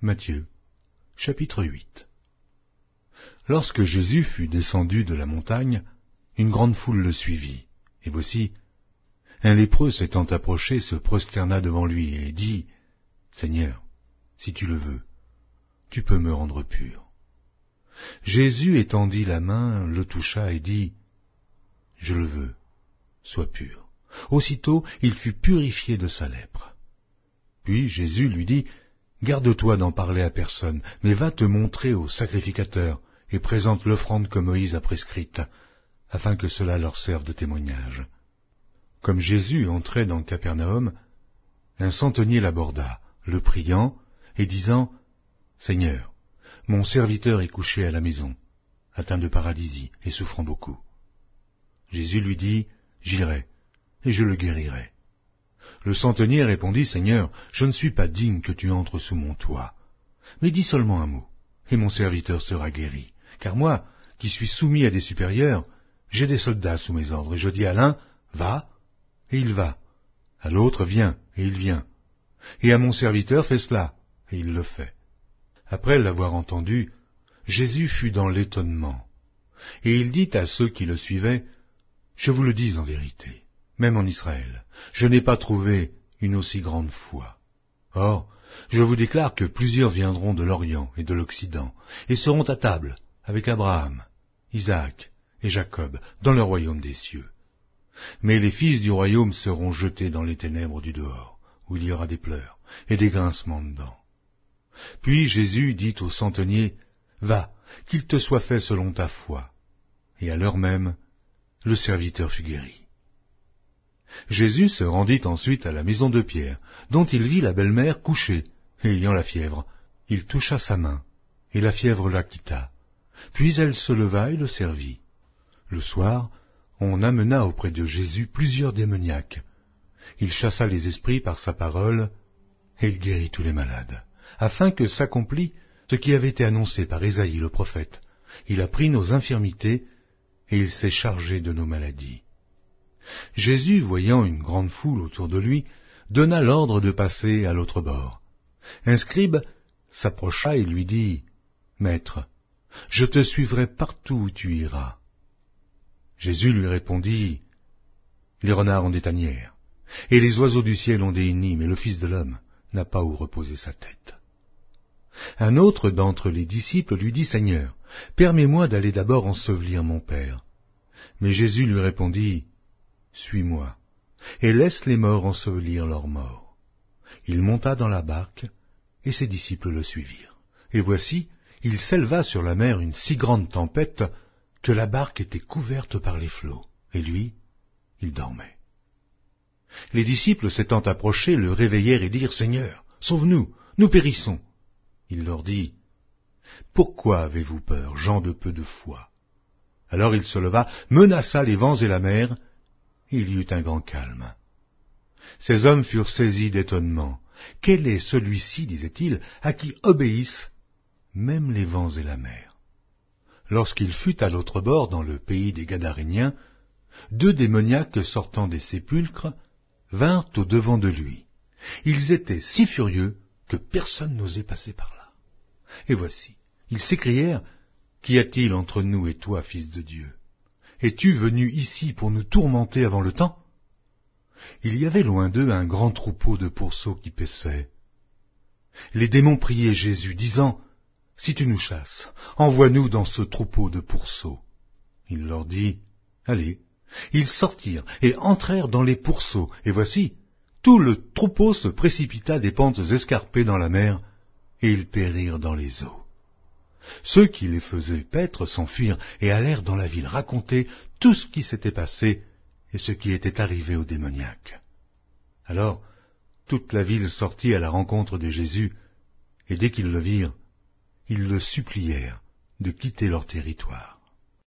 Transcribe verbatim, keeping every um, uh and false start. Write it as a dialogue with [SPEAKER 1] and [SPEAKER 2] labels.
[SPEAKER 1] Matthieu, chapitre huit. Lorsque Jésus fut descendu de la montagne, une grande foule le suivit, et voici, un lépreux s'étant approché se prosterna devant lui et dit, « Seigneur, si tu le veux, tu peux me rendre pur. » Jésus étendit la main, le toucha et dit, « Je le veux, sois pur. » Aussitôt il fut purifié de sa lèpre. Puis Jésus lui dit, « Garde-toi d'en parler à personne, mais va te montrer au sacrificateur et présente l'offrande que Moïse a prescrite, afin que cela leur serve de témoignage. » Comme Jésus entrait dans Capernaum, un centenier l'aborda, le priant et disant, « Seigneur, mon serviteur est couché à la maison, atteint de paralysie et souffrant beaucoup. » Jésus lui dit, « J'irai, et je le guérirai. » Le centenier répondit, « Seigneur, je ne suis pas digne que tu entres sous mon toit, mais dis seulement un mot, et mon serviteur sera guéri. Car moi, qui suis soumis à des supérieurs, j'ai des soldats sous mes ordres, et je dis à l'un, va, et il va, à l'autre, viens, et il vient, et à mon serviteur, fais cela, et il le fait. » Après l'avoir entendu, Jésus fut dans l'étonnement, et il dit à ceux qui le suivaient, « Je vous le dis en vérité, même en Israël, je n'ai pas trouvé une aussi grande foi. Or, je vous déclare que plusieurs viendront de l'Orient et de l'Occident, et seront à table avec Abraham, Isaac et Jacob dans le royaume des cieux. Mais les fils du royaume seront jetés dans les ténèbres du dehors, où il y aura des pleurs et des grincements de dents. » Puis Jésus dit au centenier, « Va, qu'il te soit fait selon ta foi. » Et à l'heure même, le serviteur fut guéri. Jésus se rendit ensuite à la maison de Pierre, dont il vit la belle-mère couchée, et ayant la fièvre. Il toucha sa main, et la fièvre la quitta. Puis elle se leva et le servit. Le soir, on amena auprès de Jésus plusieurs démoniaques. Il chassa les esprits par sa parole, et il guérit tous les malades, afin que s'accomplît ce qui avait été annoncé par Ésaïe le prophète. Il a pris nos infirmités, et il s'est chargé de nos maladies. Jésus, voyant une grande foule autour de lui, donna l'ordre de passer à l'autre bord. Un scribe s'approcha et lui dit, « Maître, je te suivrai partout où tu iras. » Jésus lui répondit, « Les renards ont des tanières, et les oiseaux du ciel ont des nids, mais le Fils de l'homme n'a pas où reposer sa tête. » Un autre d'entre les disciples lui dit, « Seigneur, permets-moi d'aller d'abord ensevelir mon Père. » Mais Jésus lui répondit, « Suis-moi, et laisse les morts ensevelir leurs morts. » Il monta dans la barque, et ses disciples le suivirent. Et voici, il s'éleva sur la mer une si grande tempête que la barque était couverte par les flots, et lui, il dormait. Les disciples s'étant approchés le réveillèrent et dirent, « Seigneur, sauve-nous, nous périssons. » Il leur dit, « Pourquoi avez-vous peur, gens de peu de foi ?» Alors il se leva, menaça les vents et la mer, et il y eut un grand calme. Ces hommes furent saisis d'étonnement. « Quel est celui-ci, disaient-ils, à qui obéissent même les vents et la mer ?» Lorsqu'il fut à l'autre bord, dans le pays des Gadaréniens, deux démoniaques sortant des sépulcres vinrent au-devant de lui. Ils étaient si furieux que personne n'osait passer par là. Et voici, ils s'écrièrent, « Qu'y a-t-il entre nous et toi, Fils de Dieu? Es-tu venu ici pour nous tourmenter avant le temps ?» Il y avait loin d'eux un grand troupeau de pourceaux qui paissaient. Les démons priaient Jésus, disant, « Si tu nous chasses, envoie-nous dans ce troupeau de pourceaux. » Il leur dit, « Allez. » Ils sortirent et entrèrent dans les pourceaux, et voici, tout le troupeau se précipita des pentes escarpées dans la mer, et ils périrent dans les eaux. Ceux qui les faisaient paître s'enfuirent et allèrent dans la ville raconter tout ce qui s'était passé et ce qui était arrivé aux démoniaques. Alors, toute la ville sortit à la rencontre de Jésus, et dès qu'ils le virent, ils le supplièrent de quitter leur territoire.